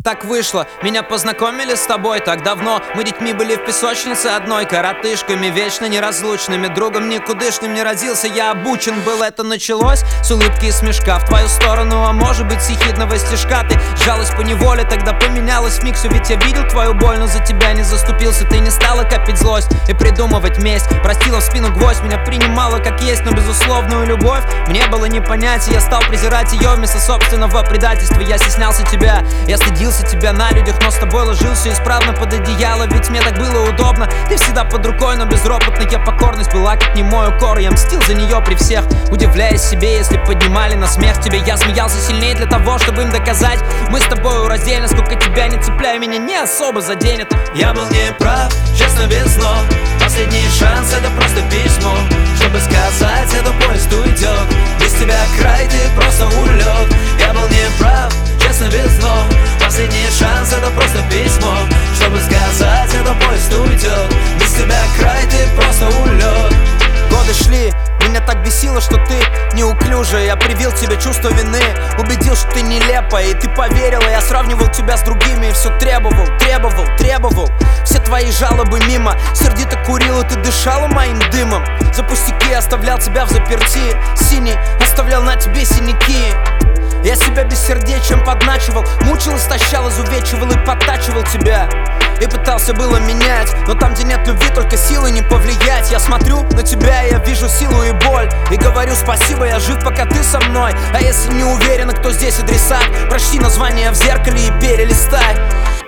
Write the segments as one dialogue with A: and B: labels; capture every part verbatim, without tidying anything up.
A: Так вышло, меня познакомили с тобой так давно. Мы детьми были в песочнице одной, коротышками, вечно неразлучными. Другом никудышным не родился, я обучен был. Это началось с улыбки и смешка в твою сторону, а может быть с ехидного стишка. Ты сжалась по неволе, тогда поменялась миг. Все, ведь я видел твою боль, но за тебя не заступился. Ты не стала копить злость и придумывать месть. Простила в спину гвоздь, меня принимала как есть, но безусловную любовь мне было не понять, и я стал презирать ее вместо собственного предательства. Я стеснялся тебя, я стыдился тебя на людях, но с тобой ложился исправно под одеяло, ведь мне так было удобно. Ты всегда под рукой, но безропотно. Я покорность была как немой укор. Я мстил за нее при всех, удивляясь себе, если поднимали на смех тебе. Я смеялся сильнее для того, чтобы им доказать: мы с тобой раздельно, сколько тебя не цепляй, меня не особо заденет.
B: Я был неправ, честно, без но последний шанс — это просто письмо, чтобы сказать: это поезд уйдет, без тебя край, ты просто улет. Я был неправ, честно, без но последний шанс — это просто письмо, чтобы сказать: это поезд уйдет, без тебя край, ты просто улет.
A: Годы шли, меня так бесило, что ты неуклюжая. Я привил тебе чувство вины, убедил, что ты нелепая, и ты поверила. Я сравнивал тебя с другими и все требовал, требовал, требовал. Все твои жалобы мимо, сердито курила, ты дышала моим дымом. За пустяки оставлял тебя в заперти, синий оставлял на тебе синяки. Я себя бессердечием подначивал, мучил, истощал, изувечивал и подтачивал тебя. И пытался было менять, но там, где нет любви, только силы не повлиять. Я смотрю на тебя, и я вижу силу и боль, и говорю спасибо, я жив, пока ты со мной. А если не уверена, кто здесь адресат, прочти название в зеркале и перелистай.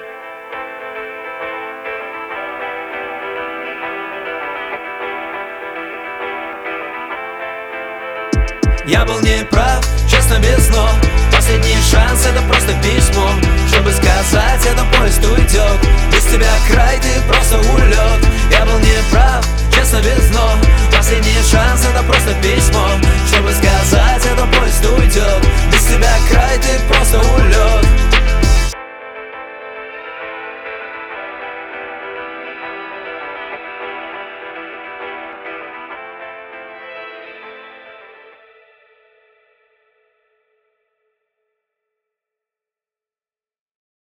B: Я был неправ, честно, без но последний шанс — это просто письмо, чтобы сказать: это поезд уйдет, без тебя край, ты просто улет. Я был неправ, честно, без но последний шанс — это просто письмо, чтобы сказать: это поезд уйдет, без тебя край, ты просто улет.